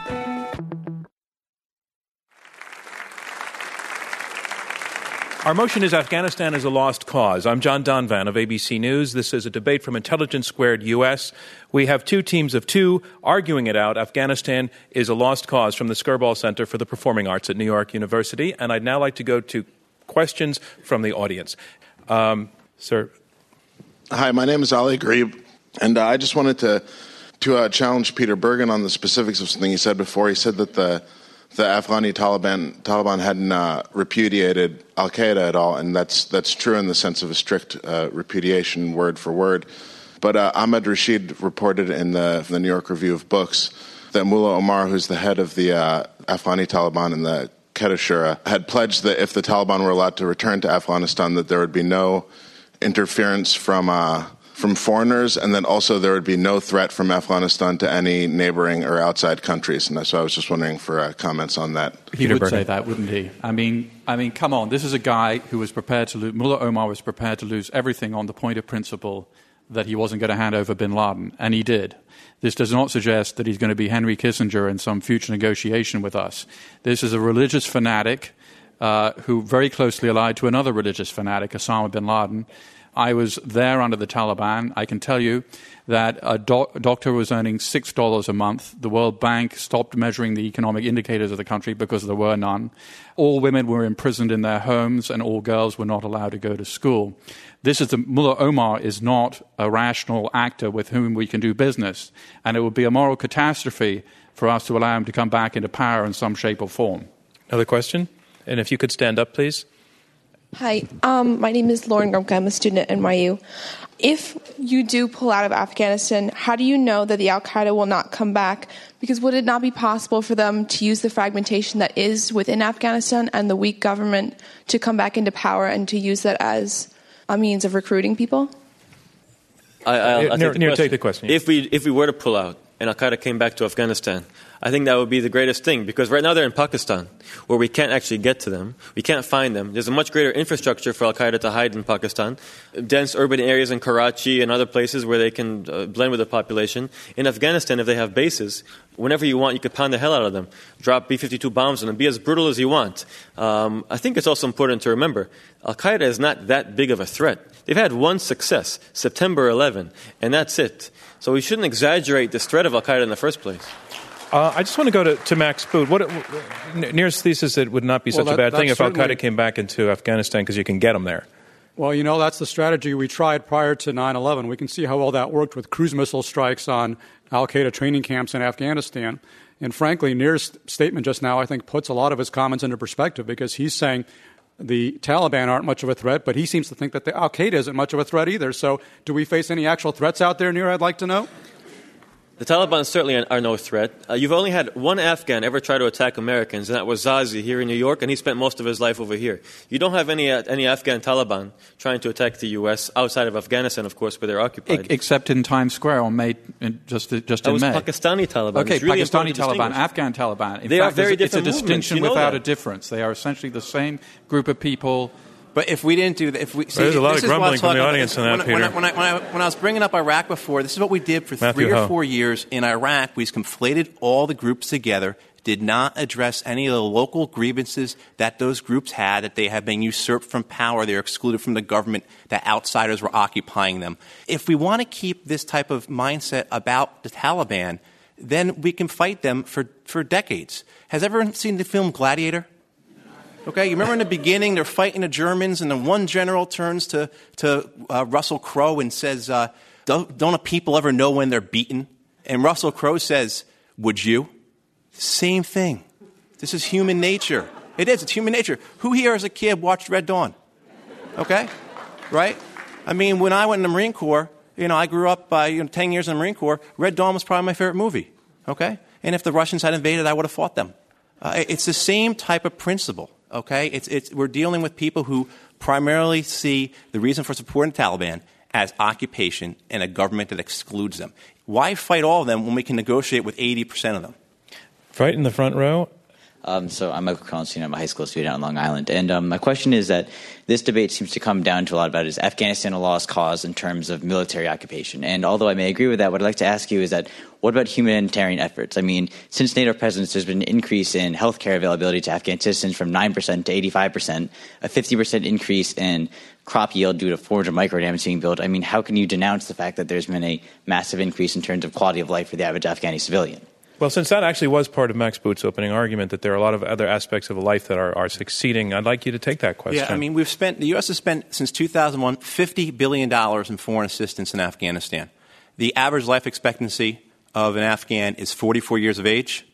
Our motion is Afghanistan is a lost cause. I'm John Donvan of ABC News. This is a debate from Intelligence Squared US. We have two teams of two arguing it out. Afghanistan is a lost cause from the Skirball Center for the Performing Arts at New York University. And I'd now like to go to questions from the audience. Sir. Hi, my name is Ali Gharib, and I just wanted to challenge Peter Bergen on the specifics of something he said before. He said that the Afghani Taliban hadn't repudiated Al-Qaeda at all, and that's true in the sense of a strict repudiation, word for word. But Ahmed Rashid reported in the New York Review of Books that Mullah Omar, who's the head of the Afghani Taliban and the Quetta Shura, had pledged that if the Taliban were allowed to return to Afghanistan, that there would be no interference from foreigners, and then also there would be no threat from Afghanistan to any neighboring or outside countries. And so I was just wondering for comments on that. He would say that, wouldn't he? I mean, come on. This is a guy who was prepared to lose. Mullah Omar was prepared to lose everything on the point of principle that he wasn't going to hand over bin Laden, and he did. This does not suggest that he's going to be Henry Kissinger in some future negotiation with us. This is a religious fanatic who very closely allied to another religious fanatic, Osama bin Laden. I was there under the Taliban. I can tell you that a doctor was earning $6 a month. The World Bank stopped measuring the economic indicators of the country because there were none. All women were imprisoned in their homes, and all girls were not allowed to go to school. Mullah Omar is not a rational actor with whom we can do business, and it would be a moral catastrophe for us to allow him to come back into power in some shape or form. Another question? And if you could stand up, please. Hi, my name is Lauren Grumka. I'm a student at NYU. If you do pull out of Afghanistan, how do you know that the al-Qaeda will not come back? Because would it not be possible for them to use the fragmentation that is within Afghanistan and the weak government to come back into power and to use that as a means of recruiting people? I'll take the question. If we were to pull out and al-Qaeda came back to Afghanistan, I think that would be the greatest thing, because right now they're in Pakistan, where we can't actually get to them. We can't find them. There's a much greater infrastructure for al-Qaeda to hide in Pakistan, dense urban areas in Karachi and other places where they can blend with the population. In Afghanistan, if they have bases, whenever you want, you could pound the hell out of them, drop B-52 bombs on them, be as brutal as you want. I think it's also important to remember, al-Qaeda is not that big of a threat. They've had one success, September 11, and that's it. So we shouldn't exaggerate this threat of al-Qaeda in the first place. I just want to go to Max Boot. Nir's thesis that it would not be such a bad thing if al-Qaeda came back into Afghanistan because you can get them there. Well, that's the strategy we tried prior to 9/11. We can see how well that worked with cruise missile strikes on al-Qaeda training camps in Afghanistan. And frankly, Nir's statement just now, I think, puts a lot of his comments into perspective, because he's saying the Taliban aren't much of a threat, but he seems to think that the al-Qaeda isn't much of a threat either. So do we face any actual threats out there, Nir, I'd like to know? The Taliban certainly are no threat. You've only had one Afghan ever try to attack Americans, and that was Zazi here in New York, and he spent most of his life over here. You don't have any Afghan Taliban trying to attack the U.S. outside of Afghanistan, of course, where they're occupied. Except in Times Square on May, just in May. That was Pakistani Taliban. Okay, really Pakistani Taliban, Afghan Taliban. They are very different movements. It's a distinction without a difference. They are essentially the same group of people. But if we didn't do that, there's a lot of grumbling from the audience on that, Peter. When I was bringing up Iraq before, this is what we did for Matthew 3 or 4 years in Iraq. We conflated all the groups together, did not address any of the local grievances that those groups had, that they have been usurped from power, they're excluded from the government, that outsiders were occupying them. If we want to keep this type of mindset about the Taliban, then we can fight them for decades. Has everyone seen the film Gladiator? Okay, you remember in the beginning they're fighting the Germans, and then one general turns to Russell Crowe and says, don't a people ever know when they're beaten? And Russell Crowe says, would you? Same thing. This is human nature. It is. It's human nature. Who here as a kid watched Red Dawn? Okay? Right? I mean, when I went in the Marine Corps, I grew up 10 years in the Marine Corps. Red Dawn was probably my favorite movie. Okay? And if the Russians had invaded, I would have fought them. It's the same type of principle. Okay, we're dealing with people who primarily see the reason for supporting the Taliban as occupation and a government that excludes them. Why fight all of them when we can negotiate with 80% of them? Right in the front row. So I'm Michael Collins, I'm a high school student on Long Island. And my question is that this debate seems to come down to a lot about is Afghanistan a lost cause in terms of military occupation? And although I may agree with that, what I'd like to ask you is that what about humanitarian efforts? I mean, since NATO presence, there's been an increase in healthcare availability to Afghan citizens from 9% to 85%, a 50% increase in crop yield due to 400 microdams being built. I mean, how can you denounce the fact that there's been a massive increase in terms of quality of life for the average Afghani civilian? Well, since that actually was part of Max Boot's opening argument, that there are a lot of other aspects of life that are succeeding, I'd like you to take that question. Yeah, I mean, the U.S. has spent, since 2001, $50 billion in foreign assistance in Afghanistan. The average life expectancy of an Afghan is 44 years of age.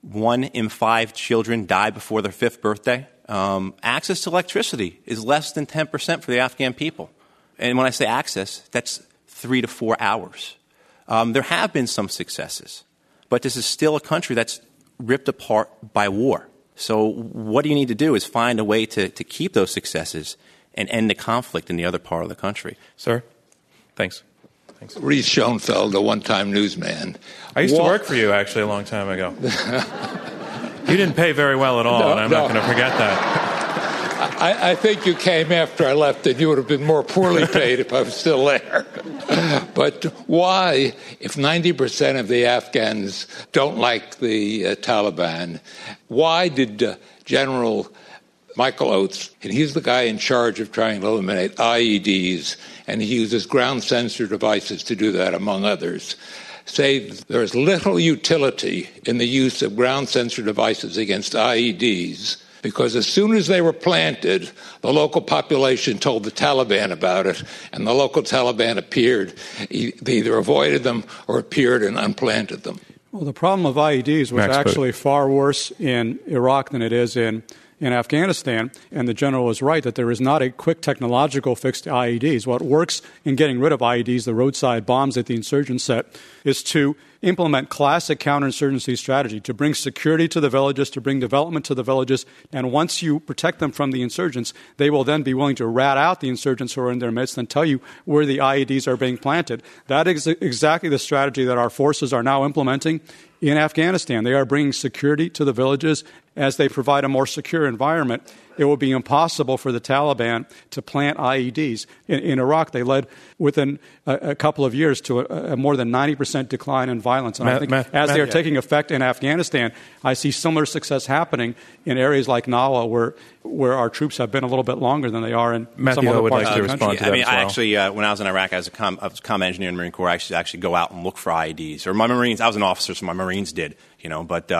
1 in 5 children die before their 5th birthday. Access to electricity is less than 10% for the Afghan people. And when I say access, that's 3 to 4 hours. There have been some successes. But this is still a country that's ripped apart by war. So what you need to do is find a way to keep those successes and end the conflict in the other part of the country. Sir? Thanks. Reese Schoenfeld, a one-time newsman. I used to work for you, actually, a long time ago. You didn't pay very well at all, and I'm not going to forget that. I think you came after I left, and you would have been more poorly paid if I was still there. But why, if 90% of the Afghans don't like the Taliban, why did General Michael Oates, and he's the guy in charge of trying to eliminate IEDs, and he uses ground sensor devices to do that, among others, say there's little utility in the use of ground sensor devices against IEDs, because as soon as they were planted, the local population told the Taliban about it, and the local Taliban appeared. They either avoided them or appeared and unplanted them. Well, the problem of IEDs was actually far worse in Iraq than it is in Afghanistan, and the general was right that there is not a quick technological fix to IEDs. What works in getting rid of IEDs, the roadside bombs that the insurgents set, is to implement classic counterinsurgency strategy, to bring security to the villages, to bring development to the villages, and once you protect them from the insurgents, they will then be willing to rat out the insurgents who are in their midst and tell you where the IEDs are being planted. That is exactly the strategy that our forces are now implementing in Afghanistan. They are bringing security to the villages as they provide a more secure environment. It will be impossible for the Taliban to plant IEDs. In Iraq, they led within a couple of years to a more than 90% decline in violence. And I think as they are taking effect in Afghanistan, I see similar success happening in areas like Nawa, where our troops have been a little bit longer than they are in some other parts of the country. I actually, when I was in Iraq as a combat engineer in the Marine Corps, I used to actually go out and look for IEDs. Or my Marines, I was an officer, so my Marines did, But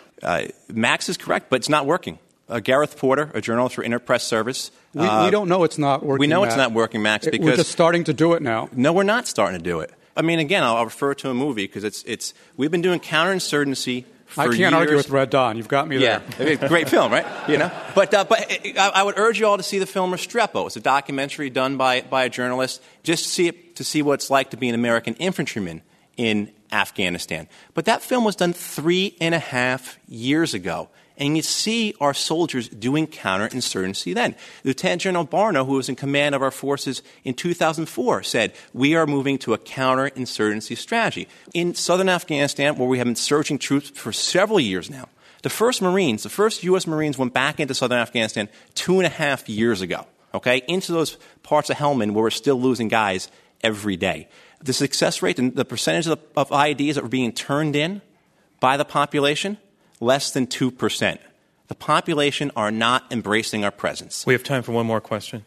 Max is correct, but it's not working. Gareth Porter, a journalist for Interpress Service. We don't know it's not working. We know it's not working, Max, because we're just starting to do it now. No, we're not starting to do it. I mean, again, I'll refer to a movie because we've been doing counterinsurgency for years. I can't argue with Red Dawn. You've got me there. Yeah, great film, right? But I would urge you all to see the film Restrepo. It's a documentary done by a journalist just to see what it's like to be an American infantryman in Afghanistan. But that film was done 3.5 years ago. And you see our soldiers doing counterinsurgency then. Lieutenant General Barno, who was in command of our forces in 2004, said, we are moving to a counterinsurgency strategy. In southern Afghanistan, where we have been surging troops for several years now, the first U.S. Marines went back into southern Afghanistan 2.5 years ago, into those parts of Helmand where we're still losing guys every day. The success rate and the percentage of IEDs that were being turned in by the population, less than 2%. The population are not embracing our presence. We have time for one more question.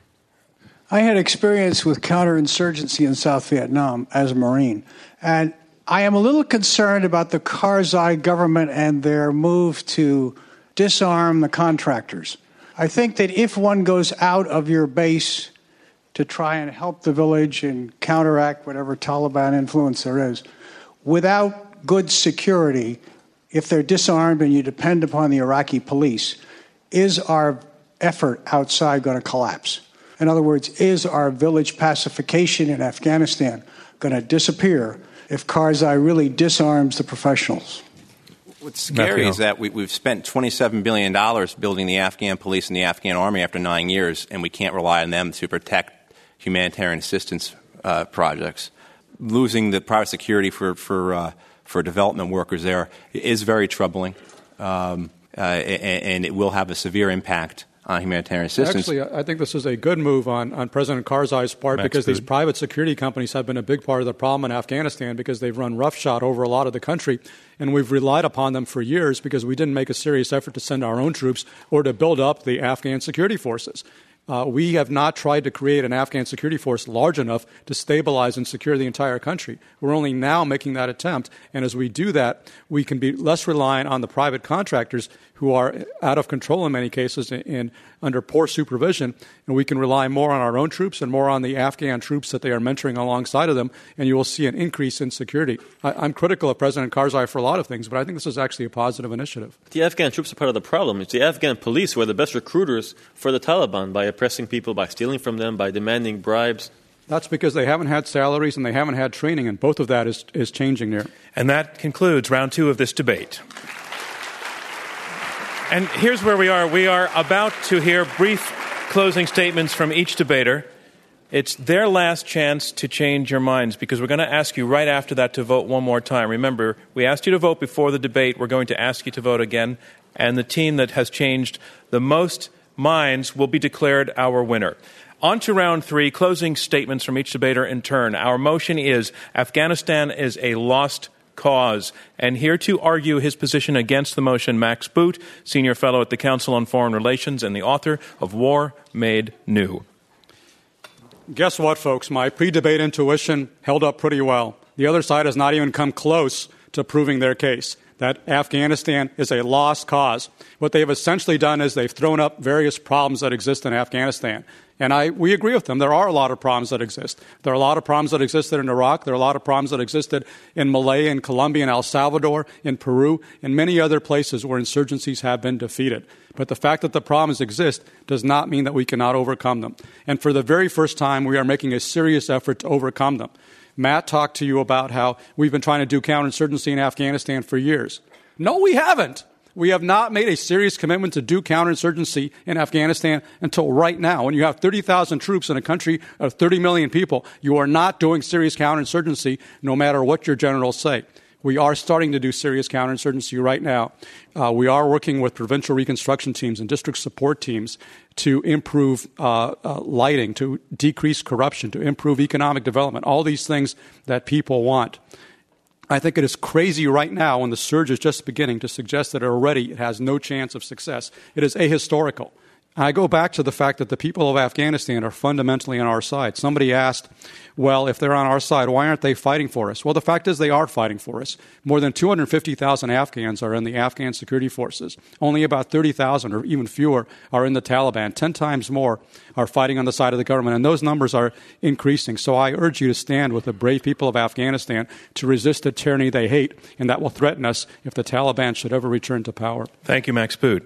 I had experience with counterinsurgency in South Vietnam as a Marine, and I am a little concerned about the Karzai government and their move to disarm the contractors. I think that if one goes out of your base to try and help the village and counteract whatever Taliban influence there is, without good security, if they're disarmed and you depend upon the Iraqi police, is our effort outside going to collapse? In other words, is our village pacification in Afghanistan going to disappear if Karzai really disarms the professionals? What's scary is that we've spent $27 billion building the Afghan police and the Afghan army after 9 years, and we can't rely on them to protect humanitarian assistance projects. Losing the private security for development workers there is very troubling, and it will have a severe impact on humanitarian assistance. Actually, I think this is a good move on President Karzai's part because these private security companies have been a big part of the problem in Afghanistan because they've run roughshod over a lot of the country, and we've relied upon them for years because we didn't make a serious effort to send our own troops or to build up the Afghan security forces. We have not tried to create an Afghan security force large enough to stabilize and secure the entire country. We're only now making that attempt, and as we do that, we can be less reliant on the private contractors who are out of control in many cases and under poor supervision, and we can rely more on our own troops and more on the Afghan troops that they are mentoring alongside of them, and you will see an increase in security. I'm critical of President Karzai for a lot of things, but I think this is actually a positive initiative. The Afghan troops are part of the problem. It's the Afghan police who are the best recruiters for the Taliban by oppressing people, by stealing from them, by demanding bribes. That's because they haven't had salaries and they haven't had training, and both of that is changing there. And that concludes round 2 of this debate. And here's where we are. We are about to hear brief closing statements from each debater. It's their last chance to change your minds because we're going to ask you right after that to vote one more time. Remember, we asked you to vote before the debate. We're going to ask you to vote again. And the team that has changed the most minds will be declared our winner. On to round 3, closing statements from each debater in turn. Our motion is Afghanistan is a lost cause. And here to argue his position against the motion, Max Boot, Senior Fellow at the Council on Foreign Relations and the author of War Made New. Guess what, folks? My pre-debate intuition held up pretty well. The other side has not even come close to proving their case that Afghanistan is a lost cause. What they have essentially done is they've thrown up various problems that exist in Afghanistan. And we agree with them. There are a lot of problems that exist. There are a lot of problems that existed in Iraq. There are a lot of problems that existed in Malaya, in Colombia, in El Salvador, in Peru, and many other places where insurgencies have been defeated. But the fact that the problems exist does not mean that we cannot overcome them. And for the very first time, we are making a serious effort to overcome them. Matt talked to you about how we've been trying to do counterinsurgency in Afghanistan for years. No, we haven't. We have not made a serious commitment to do counterinsurgency in Afghanistan until right now. When you have 30,000 troops in a country of 30 million people, you are not doing serious counterinsurgency no matter what your generals say. We are starting to do serious counterinsurgency right now. We are working with provincial reconstruction teams and district support teams to improve lighting, to decrease corruption, to improve economic development, all these things that people want. I think it is crazy right now when the surge is just beginning to suggest that already it has no chance of success. It is ahistorical. I go back to the fact that the people of Afghanistan are fundamentally on our side. Somebody asked, well, if they're on our side, why aren't they fighting for us? Well, the fact is they are fighting for us. More than 250,000 Afghans are in the Afghan security forces. Only about 30,000 or even fewer are in the Taliban. 10 times more are fighting on the side of the government, and those numbers are increasing. So I urge you to stand with the brave people of Afghanistan to resist the tyranny they hate, and that will threaten us if the Taliban should ever return to power. Thank you, Max Boot.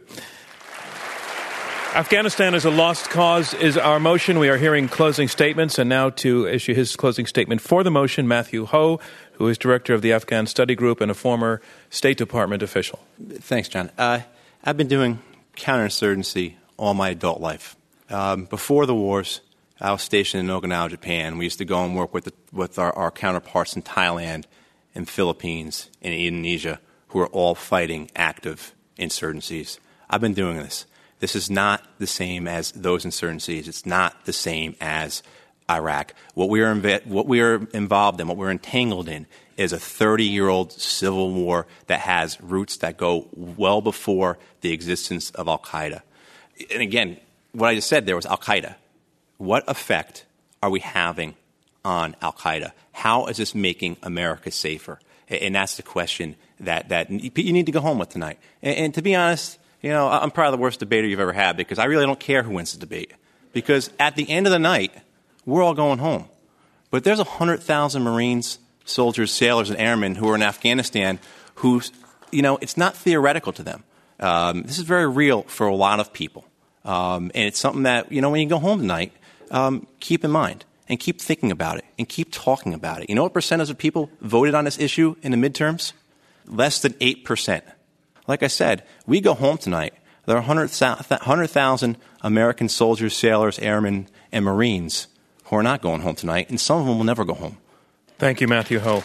Afghanistan is a lost cause is our motion. We are hearing closing statements, and now to issue his closing statement for the motion, Matthew Ho, who is director of the Afghan Study Group and a former State Department official. Thanks, John. I've been doing counterinsurgency all my adult life. Before the wars, I was stationed in Okinawa, Japan. We used to go and work with our counterparts in Thailand and Philippines and Indonesia, who are all fighting active insurgencies. I've been doing this. This is not the same as those insurgencies. It's not the same as Iraq. What we are involved in, what we're entangled in, is a 30-year-old civil war that has roots that go well before the existence of al-Qaeda. And again, what I just said there was al-Qaeda. What effect are we having on al-Qaeda? How is this making America safer? And that's the question that you need to go home with tonight. And to be honest, you know, I'm probably the worst debater you've ever had because I really don't care who wins the debate. Because at the end of the night, we're all going home. But there's 100,000 Marines, soldiers, sailors, and airmen who are in Afghanistan who, you know, it's not theoretical to them. This is very real for a lot of people. And it's something that, you know, when you go home tonight, keep in mind and keep thinking about it and keep talking about it. You know what percentage of people voted on this issue in the midterms? Less than 8%. Like I said, we go home tonight. There are 100,000 American soldiers, sailors, airmen, and Marines who are not going home tonight, and some of them will never go home. Thank you, Matthew Ho.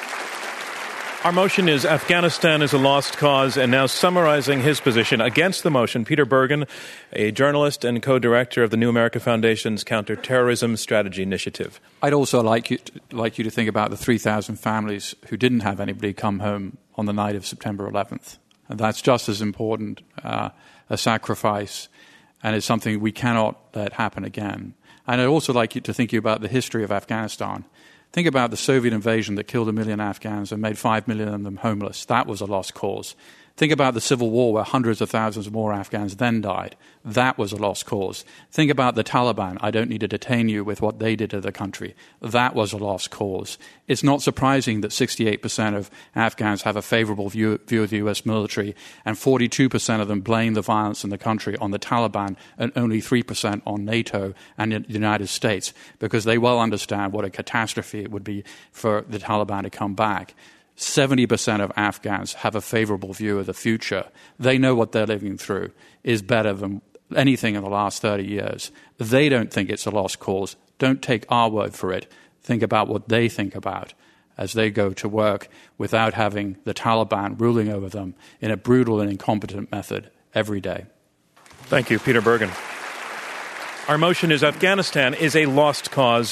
Our motion is Afghanistan is a lost cause, and now summarizing his position against the motion, Peter Bergen, a journalist and co-director of the New America Foundation's Counterterrorism Strategy Initiative. I'd also like you to think about the 3,000 families who didn't have anybody come home on the night of September 11th. And that's just as important a sacrifice, and it's something we cannot let happen again. And I'd also like you to think about the history of Afghanistan. Think about the Soviet invasion that killed 1 million Afghans and made 5 million of them homeless. That was a lost cause. Think about the Civil War where hundreds of thousands more Afghans then died. That was a lost cause. Think about the Taliban. I don't need to detain you with what they did to the country. That was a lost cause. It's not surprising that 68% of Afghans have a favorable view of the U.S. military, and 42% of them blame the violence in the country on the Taliban and only 3% on NATO and the United States, because they well understand what a catastrophe it would be for the Taliban to come back. 70% of Afghans have a favorable view of the future. They know what they're living through is better than anything in the last 30 years. They don't think it's a lost cause. Don't take our word for it. Think about what they think about as they go to work without having the Taliban ruling over them in a brutal and incompetent method every day. Thank you, Peter Bergen. Our motion is Afghanistan is a lost cause,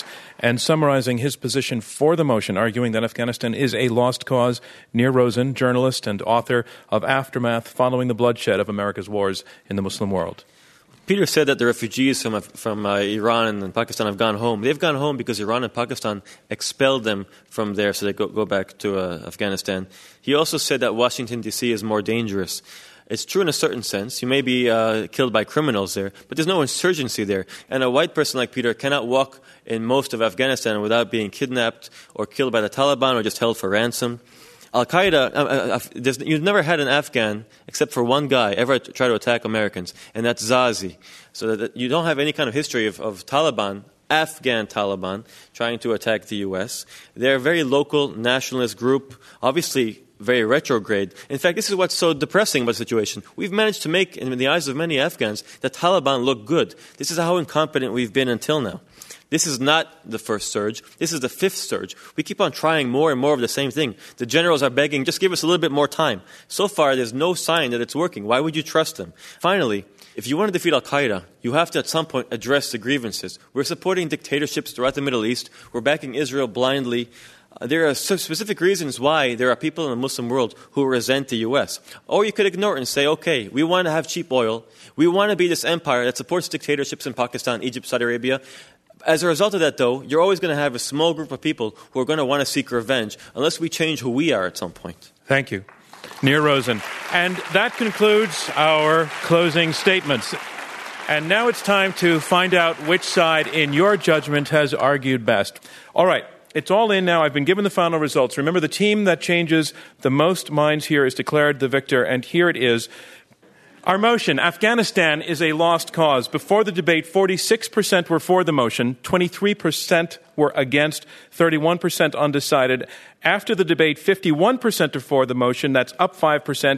And summarizing his position for the motion, arguing that Afghanistan is a lost cause, Nir Rosen, journalist and author of Aftermath Following the Bloodshed of America's Wars in the Muslim World. Peter said that the refugees from Iran and Pakistan have gone home. They've gone home because Iran and Pakistan expelled them from there, so they go back to Afghanistan. He also said that Washington, D.C. is more dangerous. It's true in a certain sense. You may be killed by criminals there, but there's no insurgency there. And a white person like Peter cannot walk in most of Afghanistan without being kidnapped or killed by the Taliban or just held for ransom. Al-Qaeda, you've never had an Afghan, except for one guy, ever try to attack Americans, and that's Zazi. So that you don't have any kind of history of Taliban, Afghan Taliban, trying to attack the U.S. They're a very local nationalist group, obviously very retrograde. In fact, this is what's so depressing about the situation. We've managed to make, in the eyes of many Afghans, the Taliban look good. This is how incompetent we've been until now. This is not the first surge. This is the fifth surge. We keep on trying more and more of the same thing. The generals are begging, just give us a little bit more time. So far, there's no sign that it's working. Why would you trust them? Finally, if you want to defeat Al-Qaeda, you have to at some point address the grievances. We're supporting dictatorships throughout the Middle East. We're backing Israel blindly. There are specific reasons why there are people in the Muslim world who resent the U.S. Or you could ignore it and say, okay, we want to have cheap oil. We want to be this empire that supports dictatorships in Pakistan, Egypt, Saudi Arabia. As a result of that, though, you're always going to have a small group of people who are going to want to seek revenge unless we change who we are at some point. Thank you. Nir Rosen. And that concludes our closing statements. And now it's time to find out which side, in your judgment, has argued best. All right. It's all in now. I've been given the final results. Remember, the team that changes the most minds here is declared the victor. And here it is. Our motion, Afghanistan is a lost cause. Before the debate, 46% were for the motion, 23% were against, 31% undecided. After the debate, 51% are for the motion, that's up 5%,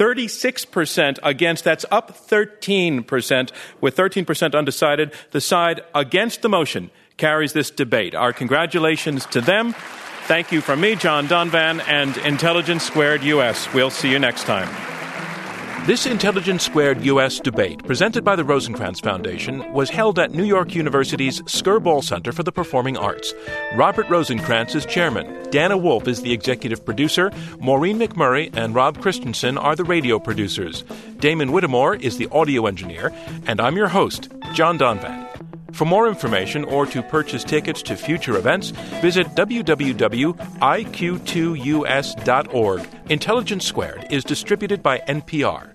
36% against, that's up 13%, with 13% undecided. The side against the motion carries this debate. Our congratulations to them. Thank you from me, John Donvan, and Intelligence Squared US. We'll see you next time. This Intelligence Squared U.S. debate, presented by the Rosencrantz Foundation, was held at New York University's Skirball Center for the Performing Arts. Robert Rosencrantz is chairman. Dana Wolf is the executive producer. Maureen McMurray and Rob Christensen are the radio producers. Damon Whittemore is the audio engineer. And I'm your host, John Donvan. For more information or to purchase tickets to future events, visit www.iq2us.org. Intelligence Squared is distributed by NPR.